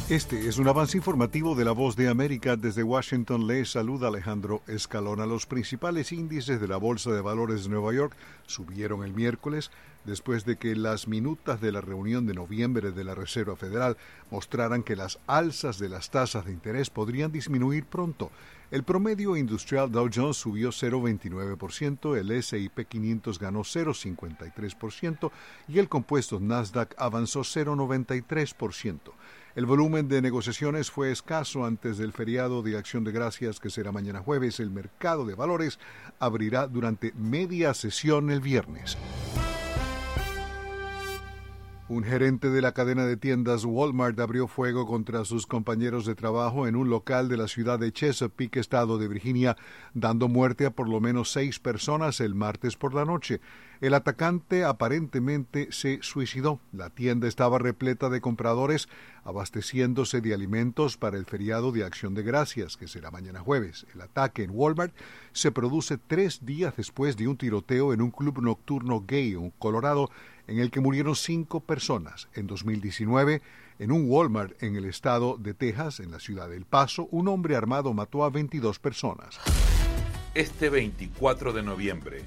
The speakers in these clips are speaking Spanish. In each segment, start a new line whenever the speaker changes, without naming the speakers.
Este es un avance informativo de La Voz de América. Desde Washington les saluda Alejandro Escalona. Los principales índices de la Bolsa de Valores de Nueva York subieron el miércoles después de que las minutas de la reunión de noviembre de la Reserva Federal mostraran que las alzas de las tasas de interés podrían disminuir pronto. El promedio industrial Dow Jones subió 0,29%, el S&P 500 ganó 0,53% y el compuesto Nasdaq avanzó 0,93%. El volumen de negociaciones fue escaso antes del feriado de Acción de Gracias, que será mañana jueves. El mercado de valores abrirá durante media sesión el viernes. Un gerente de la cadena de tiendas Walmart abrió fuego contra sus compañeros de trabajo en un local de la ciudad de Chesapeake, estado de Virginia, dando muerte a por lo menos 6 personas el martes por la noche. El atacante aparentemente se suicidó. La tienda estaba repleta de compradores abasteciéndose de alimentos para el feriado de Acción de Gracias, que será mañana jueves. El ataque en Walmart se produce 3 días después de un tiroteo en un club nocturno gay en Colorado, en el que murieron 5 personas. En 2019, en un Walmart en el estado de Texas, en la ciudad de El Paso, un hombre armado mató a 22 personas.
Este 24 de noviembre,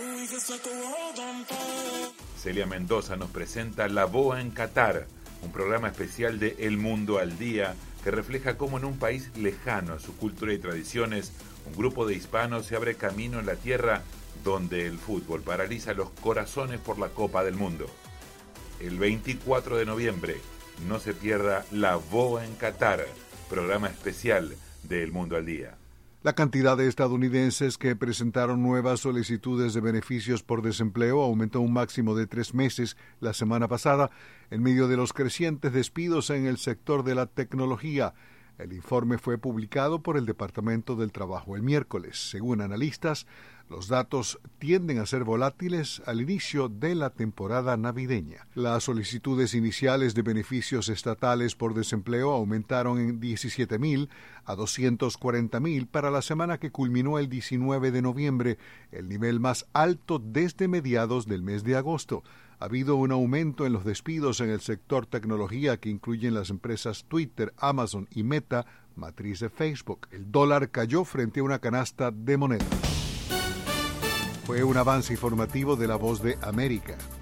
Celia Mendoza nos presenta La Boa en Qatar, un programa especial de El Mundo al Día que refleja cómo en un país lejano a su cultura y tradiciones, un grupo de hispanos se abre camino en la tierra donde el fútbol paraliza los corazones por la Copa del Mundo. El 24 de noviembre, no se pierda La Boa en Qatar, programa especial de El Mundo al Día.
La cantidad de estadounidenses que presentaron nuevas solicitudes de beneficios por desempleo aumentó un máximo de 3 meses la semana pasada, en medio de los crecientes despidos en el sector de la tecnología. El informe fue publicado por el Departamento del Trabajo el miércoles. Según analistas, los datos tienden a ser volátiles al inicio de la temporada navideña. Las solicitudes iniciales de beneficios estatales por desempleo aumentaron en 17,000 a 240,000 para la semana que culminó el 19 de noviembre, el nivel más alto desde mediados del mes de agosto. Ha habido un aumento en los despidos en el sector tecnología que incluyen las empresas Twitter, Amazon y Meta, matriz de Facebook. El dólar cayó frente a una canasta de monedas. Fue un avance informativo de La Voz de América.